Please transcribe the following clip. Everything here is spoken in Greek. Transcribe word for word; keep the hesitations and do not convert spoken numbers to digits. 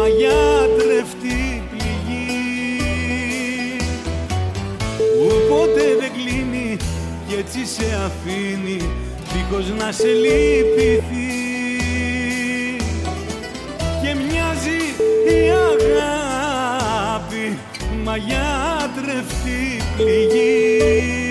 μαγιάτρευτη πληγή που ποτέ δεν κλείνει κι έτσι σε αφήνει δίχως να σε λυπηθεί και μοιάζει η αγάπη μαγιάτρευτη πληγή.